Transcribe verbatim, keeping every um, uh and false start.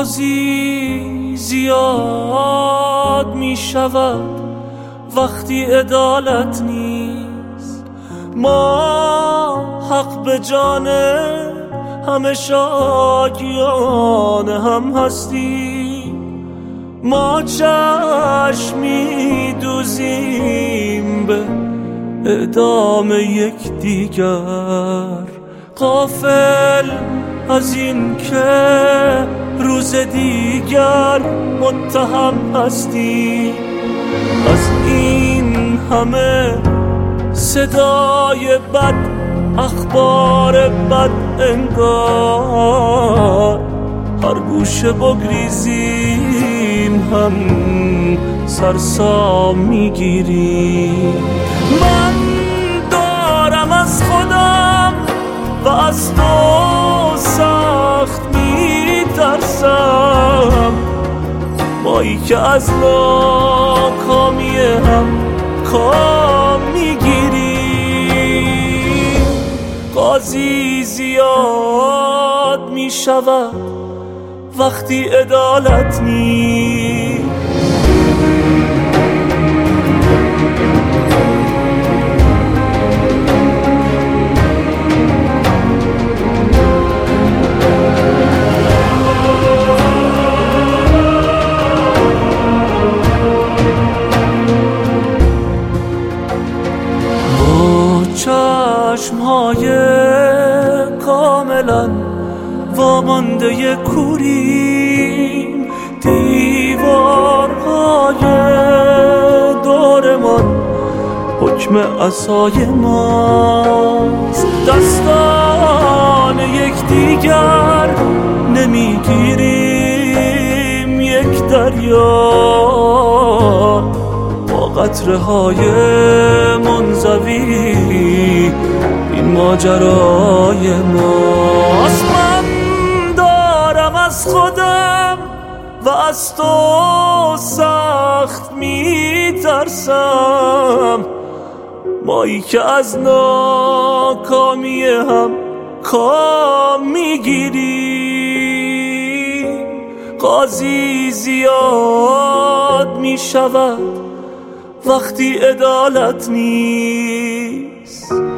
قاضی زیاد می شود وقتی عدالت نیست. ما حق به جان همه شاکیان هم هستیم. ما چشم می دوزیم به اعدام یک دیگر، غافل از این که روز دیگر متهم هستی. از این همه صدای بد، اخبار بد انگار هر گوشه بگریزیم هم سرسام میگیریم. من دارم از خودم و از تو سخت میترسم، مایی که از ناکامی هم کام میگیریم. قاضی زیاد میشود وقتی عدالت نیست. چشمهای کاملا وامانده کوریم، دیوارهای دورمان حکم عصای ماست. دستان یک دیگر نمیگیریم یک دریا، با قطره های منزوی این ماجرای ماست. من دارم از خودم و از تو سخت میترسم، مایی که از ناکامی هم کام میگیری. قاضی زیاد میشود وقتی عدالت نیست.